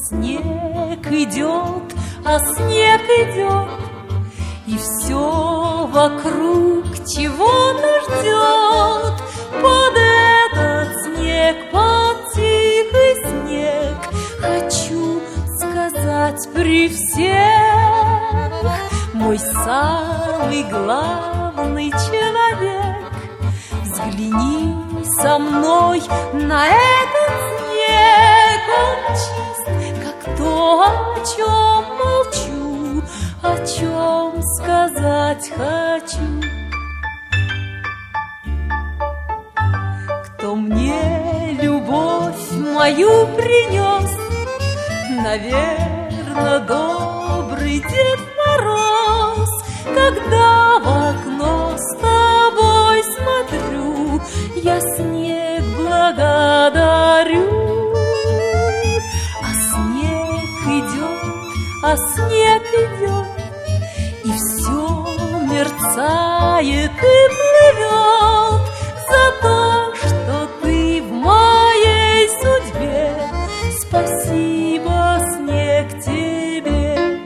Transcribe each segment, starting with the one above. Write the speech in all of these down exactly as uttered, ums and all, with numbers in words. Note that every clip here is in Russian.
снег идет, а снег идет, и все вокруг чего-то ждет. Под этот снег, под тихий снег, хочу сказать при всех: мой самый главный человек, взгляни со мной на этот снег. Он чист, как то, о чем молчу, о чем сказать хочу. Кто мне любовь мою принес? Наверно, добрый Дед Мороз. Когда в окно с тобой смотрю, я снег благодарю. А снег идет, а снег идет, и все мерцает и плывет за то, что ты в моей судьбе. Спасибо, снег, тебе.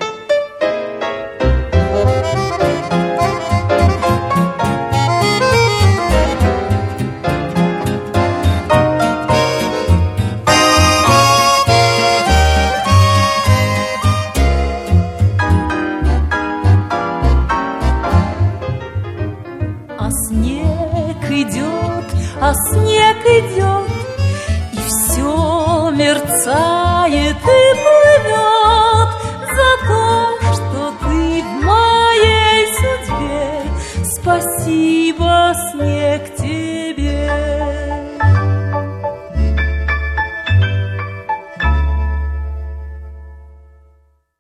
А снег идет, а снег идет, и все мерцает и плывет за то, что ты в моей судьбе. Спасибо.